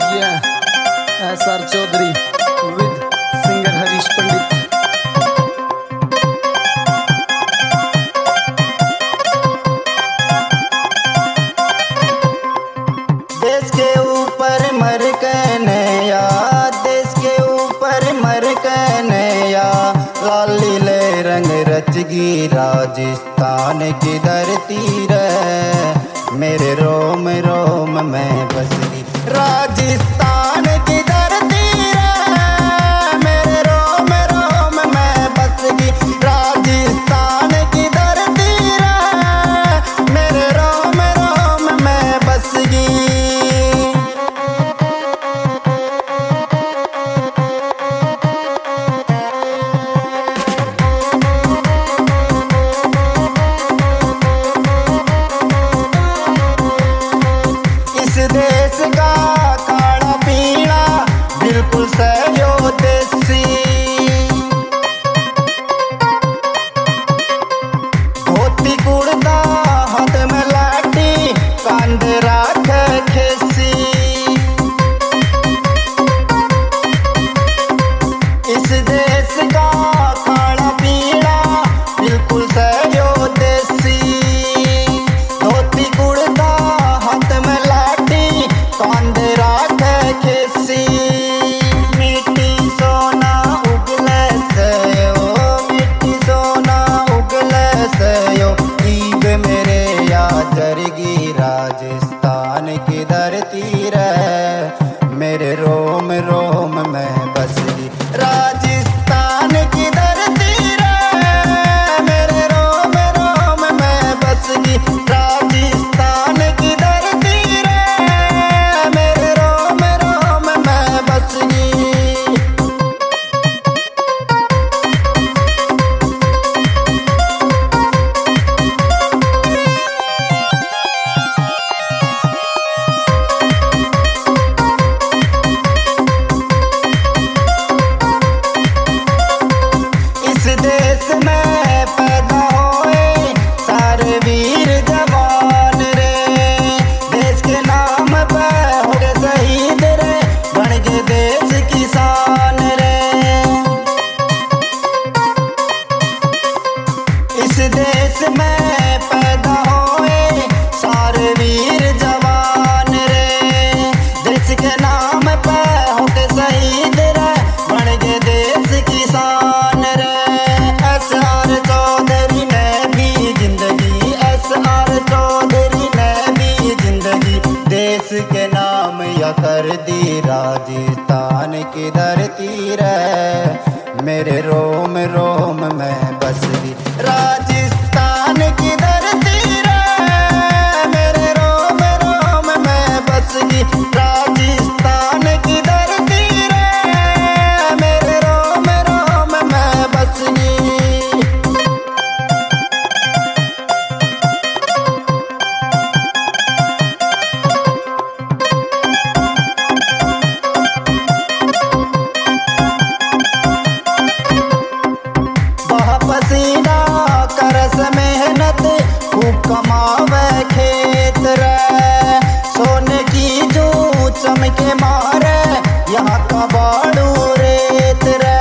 Yeah, SR Chaudhary with singer Harish Pandit. देश के ऊपर मर कन्हैया, देश के ऊपर मर कन्हैया, लाली ले रंग रचगी राजस्थान की धरती रे, मेरे रोम रोम में बसगी राजस्थान की धरती रे, मेरे रोम रोम में बसगी राजस्थान की धरती रे, मेरे रोम रोम में बसगी। इस देश का खाना पीना बिल्कुल सहयो देसी, धोती कुर्ता हाथ में लाठी कांधे राखे खेसी। इस देश का खाना पीना बिल्कुल सहयो देसी, धोती कुर्ता हाथ में लाठी कांधे राखे खेसी। मिट्टी सोना उगले सयो, मिट्टी सोना उगले सयो, ईब मेरे या जरगी राजस्थान की धरती रे, मेरे रोम रोम में बसगी राजस्थान की धरती रे, मेरे रोम रोम में बसगी राजस्थान की धरती रे, मेरे रोम रोम में बसगी। इस देश में पैदा होए सारे वीर जवान रे, देश के नाम पे हो गए शहीद रे, बन गए देश की शान रे। इस देश में पैदा होए सारे वीर जवान रे, देश के नाम पे हो गए शहीद रे, बन गए देश की शान रे। SR चौधरी ने भी जिंदगी, SR चौधरी ने भी जिंदगी, देश के नाम या कर दी राजस्थान की धरती रे, मेरे रोम रोम में बसगी राजस्थान की धरती रे, मेरे रोम रोम में बसगी राजस्थान की धरती रे, मेरे रोम रोम में बसगी। बहा पसीना करस मेहनत खूब कमावे खेत रे, सोने की जो चमके मारे यहाँ का बाड़ू रेत रे।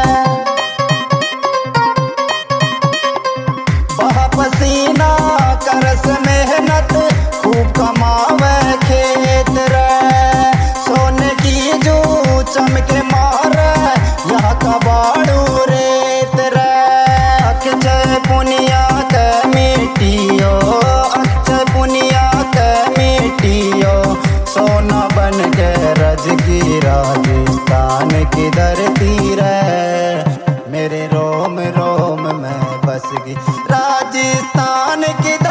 बहा पसीना करस मेहनत खूब कमावे खेत रे, सोने की जो चमके मारे यहाँ का बाड़ू रेत रे। अक्षय पुनिया के मिट्टियो, अक्षय पुनिया के मिट्टियो, सोना बन के रजगी राजस्थान की धरती रे, मेरे रोम रोम में बसगी राजस्थान की